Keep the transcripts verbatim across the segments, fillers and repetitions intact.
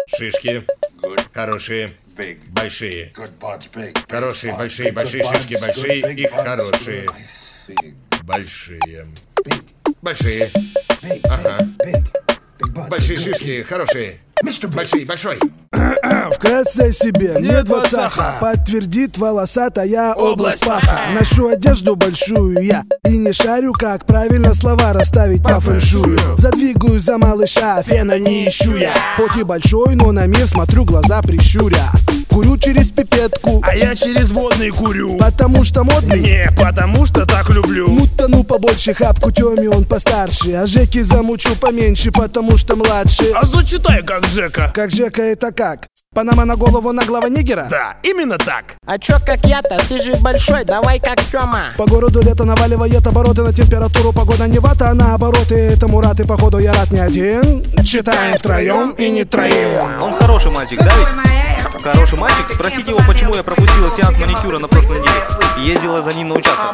Шишки. Хорошие. Большие. Хорошие, большие, большие шишки, большие и хорошие. Большие. Большие. Ага. Большие шишки, хорошие. Большие, большой. Вкратце о себе, мне двадцаха. Подтвердит волосатая область паха. Ношу одежду большую я и не шарю, как правильно слова расставить по фэншую. Задвигаю за малыша, фена не ищу я. Хоть и большой, но на мир смотрю, глаза прищуря. Курю через пипетку, а я через водный курю. Потому что модный? Не, потому что так люблю. Мутану побольше, хапку Тёме он постарше. А Жеки замучу поменьше, потому что младше. А зачитай как Жека. Как Жека это как? Панама на голову наглого нигера? Да, именно так. А чё как я-то? Ты же большой, давай как Тёма. По городу лето наваливает обороты на температуру. Погода не вата, а наоборот. И этому рад, и походу я рад не один. Читаем втроем и не троем. Он хороший мальчик, да ведь? Хороший мальчик? Спросите его, почему я пропустила сеанс маникюра на прошлой неделе и ездила за ним на участок.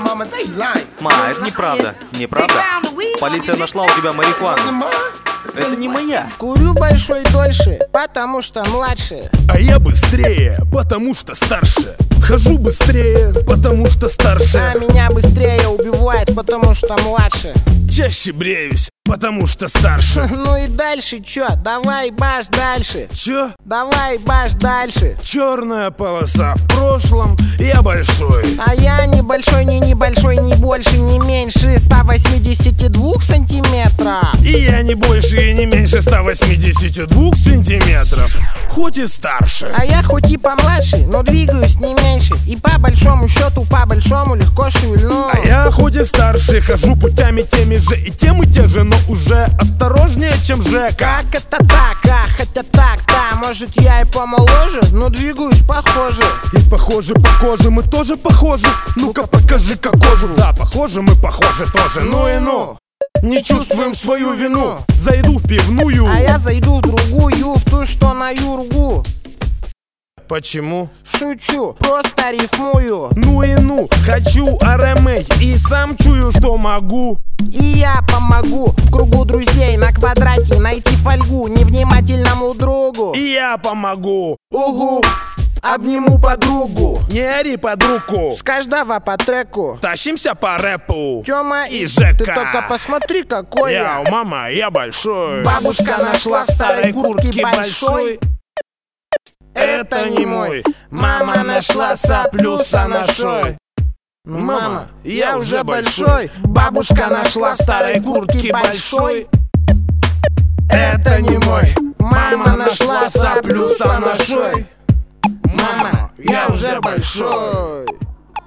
Ма, это неправда. Неправда? Полиция нашла у тебя марихуану. Это не моя. Курю большой дольше, потому что младше. А я быстрее, потому что старше. Хожу быстрее, потому что старше. А меня быстрее убивает, потому что младше. Чаще бреюсь, потому что старше. Ну и дальше чё? Давай баш дальше. Чё? Давай баш дальше. Черная полоса в прошлом, я большой. А я не большой, не небольшой, не больше, не меньше ста восьмидесяти двух сантиметров. И я не больше и не меньше ста восьмидесяти двух сантиметров. Хоть и старше. А я хоть и помладше, но двигаюсь не меньше. И по большому счету, по большому легко шевельну. А я хоть и старше, хожу путями теми же и тем и те же, но уже осторожнее, чем Жека. Как это так? А, хотя так, да, может я и помоложе, но двигаюсь похоже. И похоже по коже, мы тоже похожи. Ну-ка покажи-ка кожу. Да, похоже, мы похожи тоже. Ну и ну. Не чувствуем свою вину. Зайду в пивную. А я зайду в другую, в ту, что на Юргу. Почему? Шучу, просто рифмую. Ну и ну, хочу ар-эм-эй и сам чую, что могу. И я помогу в кругу друзей на квадрате найти фольгу невнимательному другу. И я помогу. Угу. Обниму подругу. Не ори под руку. С каждого по треку Тащимся по рэпу. Тёма и Жека. Ты только посмотри, какой я. Я, мама, я большой. Бабушка нашла в старой куртке большой. Это не мой. Мама нашла соплю с анашой. Мама, я уже большой. Бабушка нашла в старой куртке большой. Это не мой. Мама нашла соплю с анашой. Мама, я уже большой.